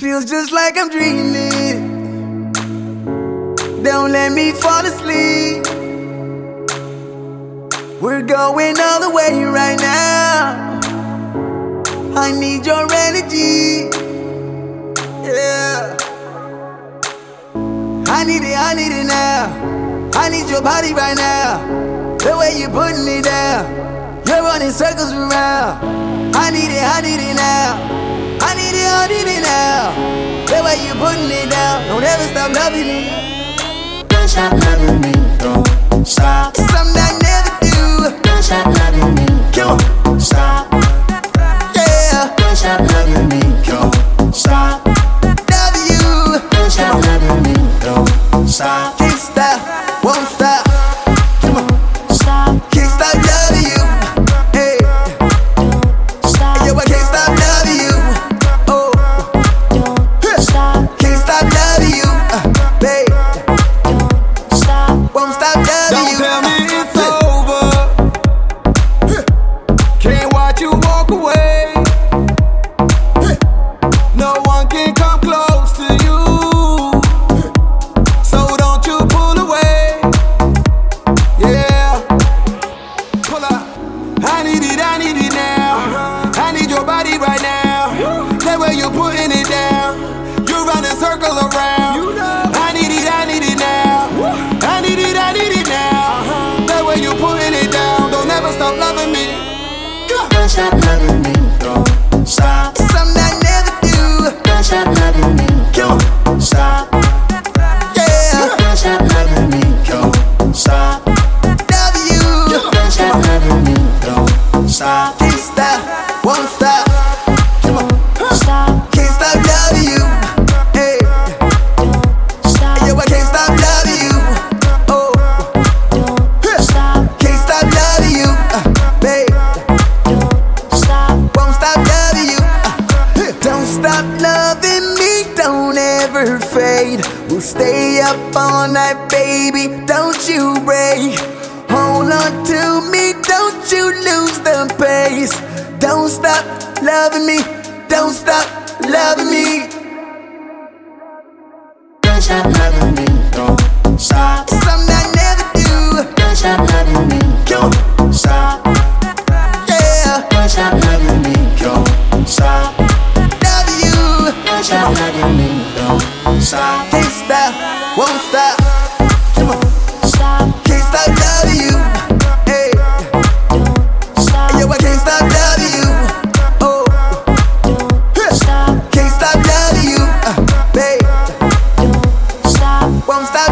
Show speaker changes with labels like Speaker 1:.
Speaker 1: Feels just like I'm dreaming. Don't let me fall asleep. We're going all the way right now. I need your energy. Yeah. I need it now. I need your body right now. The way you're putting it down. You're running circles around. I need it now. I need it now. The way you're putting it down. Don't ever stop loving me.
Speaker 2: Don't stop loving me. Don't stop.
Speaker 1: It's something I never do.
Speaker 2: Don't stop loving me. Don't stop.
Speaker 1: Yeah.
Speaker 2: Don't stop loving me. Don't stop.
Speaker 1: Love you.
Speaker 2: Don't stop loving me. Don't stop.
Speaker 1: Can't stop, won't stop. Come on.
Speaker 2: Stop.
Speaker 1: Can't stop loving you. Hey.
Speaker 2: Stop.
Speaker 1: Yo, I can't stop loving you. Oh.
Speaker 2: Don't stop.
Speaker 1: Can't stop loving you. Babe.
Speaker 2: Don't stop.
Speaker 1: Won't stop loving
Speaker 3: Don't
Speaker 1: you.
Speaker 3: tell me it's over. Can't watch you walk away. No one can come close to you. So don't you pull away. Yeah. Pull up. I need it now. I need your body right now. The way you're putting it down. You're running circles around. I need it now. I need it now. The way you're putting it down. Don't ever stop loving me.
Speaker 2: Don't stop loving me. Don't stop.
Speaker 1: It's something I never do.
Speaker 2: Don't stop loving me. Don't stop.
Speaker 1: Yeah.
Speaker 2: Don't stop loving me. Don't stop.
Speaker 1: Love you.
Speaker 2: Don't stop loving me. Don't stop.
Speaker 1: Can't stop, won't stop. Come on.
Speaker 2: Stop.
Speaker 1: Can't stop loving you. Hey.
Speaker 2: Stop.
Speaker 1: Yo, I can't stop loving you. Oh.
Speaker 2: Don't stop.
Speaker 1: Can't stop loving you. Babe.
Speaker 2: Don't stop.
Speaker 1: Won't stop loving you. Don't stop loving me. Don't ever fade. We'll stay up all night, baby. Don't you break. Hold on to me. Don't you lose the pace. Don't stop loving me. Don't stop loving me.
Speaker 2: Don't stop loving me. Don't stop.
Speaker 1: It's something I never do.
Speaker 2: Don't stop loving me. Don't stop.
Speaker 1: Yeah.
Speaker 2: Don't stop loving me. Don't stop.
Speaker 1: Love you.
Speaker 2: Don't stop loving me. Don't stop.
Speaker 1: Can't stop, won't stop. Come on.
Speaker 2: Stop.
Speaker 1: Can't stop loving you. Hey.
Speaker 2: Don't stop.
Speaker 1: Yo, I can't stop loving you. Oh.
Speaker 2: Don't stop.
Speaker 1: Can't stop loving you. Babe.
Speaker 2: Don't stop.
Speaker 1: Won't stop